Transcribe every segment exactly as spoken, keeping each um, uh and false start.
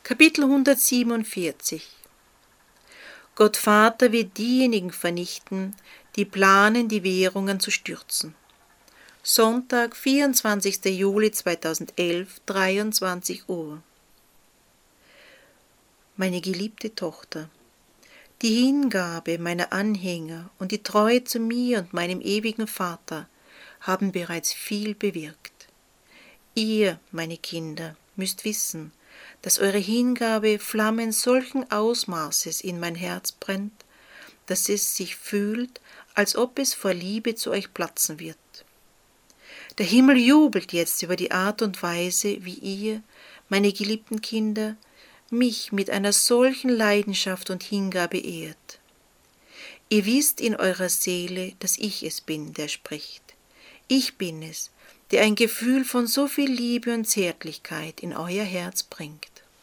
Kapitel hundertsiebenundvierzig. Gott Vater wird diejenigen vernichten, die planen, die Währungen zu stürzen. Sonntag, vierundzwanzigster Juli zweitausendelf, dreiundzwanzig Uhr. Meine geliebte Tochter, die Hingabe meiner Anhänger und die Treue zu mir und meinem ewigen Vater haben bereits viel bewirkt. Ihr, meine Kinder, müsst wissen, dass eure Hingabe Flammen solchen Ausmaßes in mein Herz brennt, dass es sich fühlt, als ob es vor Liebe zu euch platzen wird. Der Himmel jubelt jetzt über die Art und Weise, wie ihr, meine geliebten Kinder, mich mit einer solchen Leidenschaft und Hingabe ehrt. Ihr wisst in eurer Seele, dass ich es bin, der spricht. Ich bin es, der ein Gefühl von so viel Liebe und Zärtlichkeit in euer Herz bringt.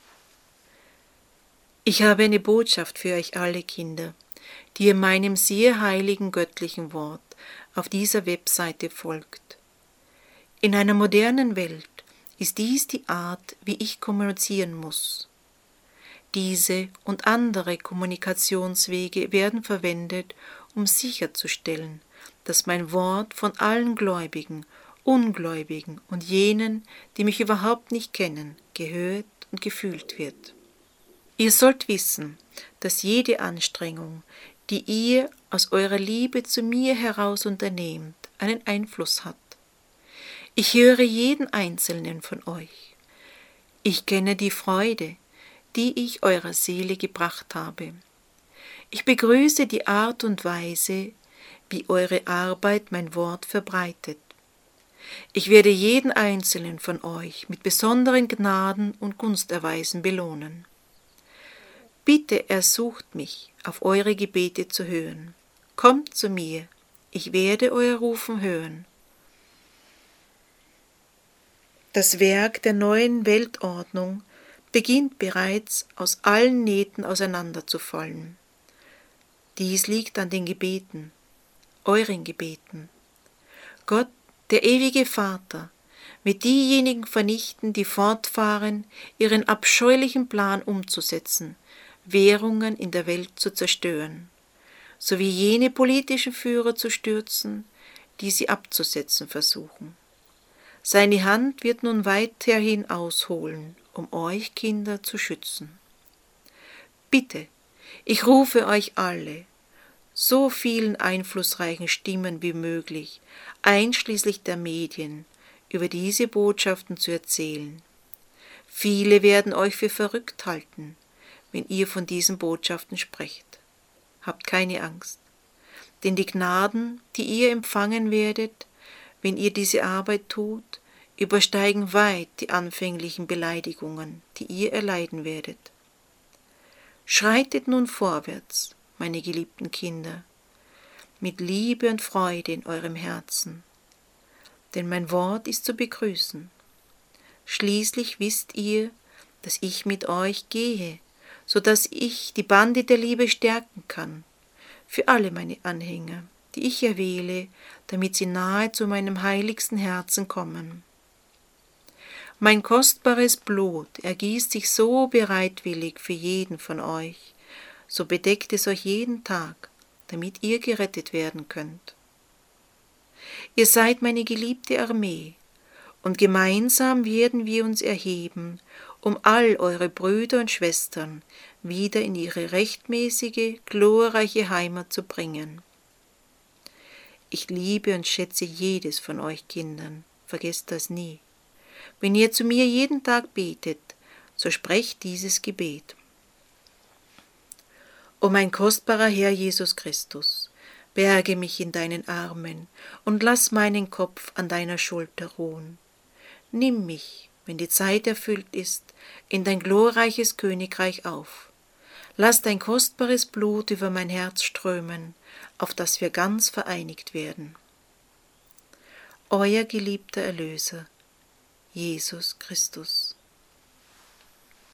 Ich habe eine Botschaft für euch alle Kinder, die ihr meinem sehr heiligen göttlichen Wort auf dieser Webseite folgt. In einer modernen Welt ist dies die Art, wie ich kommunizieren muss. Diese und andere Kommunikationswege werden verwendet, um sicherzustellen, dass mein Wort von allen Gläubigen, Ungläubigen und jenen, die mich überhaupt nicht kennen, gehört und gefühlt wird. Ihr sollt wissen, dass jede Anstrengung, die ihr aus eurer Liebe zu mir heraus unternehmt, einen Einfluss hat. Ich höre jeden einzelnen von euch. Ich kenne die Freude, die ich eurer Seele gebracht habe. Ich begrüße die Art und Weise, wie eure Arbeit mein Wort verbreitet. Ich werde jeden einzelnen von euch mit besonderen Gnaden und Gunsterweisen belohnen. Bitte ersucht mich, auf eure Gebete zu hören. Kommt zu mir, ich werde euer Rufen hören. Das Werk der neuen Weltordnung beginnt bereits aus allen Nähten auseinanderzufallen. Dies liegt an den Gebeten, euren Gebeten. Gott, der ewige Vater, wird diejenigen vernichten, die fortfahren, ihren abscheulichen Plan umzusetzen, Währungen in der Welt zu zerstören, sowie jene politischen Führer zu stürzen, die sie abzusetzen versuchen. Seine Hand wird nun weiterhin ausholen, um euch Kinder zu schützen. Bitte, ich rufe euch alle, so vielen einflussreichen Stimmen wie möglich, einschließlich der Medien, über diese Botschaften zu erzählen. Viele werden euch für verrückt halten, wenn ihr von diesen Botschaften sprecht. Habt keine Angst, denn die Gnaden, die ihr empfangen werdet, wenn ihr diese Arbeit tut, übersteigen weit die anfänglichen Beleidigungen, die ihr erleiden werdet. Schreitet nun vorwärts, meine geliebten Kinder, mit Liebe und Freude in eurem Herzen, denn mein Wort ist zu begrüßen. Schließlich wisst ihr, dass ich mit euch gehe, so dass ich die Bande der Liebe stärken kann, für alle meine Anhänger, die ich erwähle, damit sie nahe zu meinem heiligsten Herzen kommen. Mein kostbares Blut ergießt sich so bereitwillig für jeden von euch, so bedeckt es euch jeden Tag, damit ihr gerettet werden könnt. Ihr seid meine geliebte Armee, und gemeinsam werden wir uns erheben, um all eure Brüder und Schwestern wieder in ihre rechtmäßige, glorreiche Heimat zu bringen. Ich liebe und schätze jedes von euch Kindern, vergesst das nie. Wenn ihr zu mir jeden Tag betet, so sprecht dieses Gebet. O mein kostbarer Herr Jesus Christus, berge mich in deinen Armen und lass meinen Kopf an deiner Schulter ruhen. Nimm mich, wenn die Zeit erfüllt ist, in dein glorreiches Königreich auf. Lass dein kostbares Blut über mein Herz strömen, auf das wir ganz vereinigt werden. Euer geliebter Erlöser, Jesus Christus.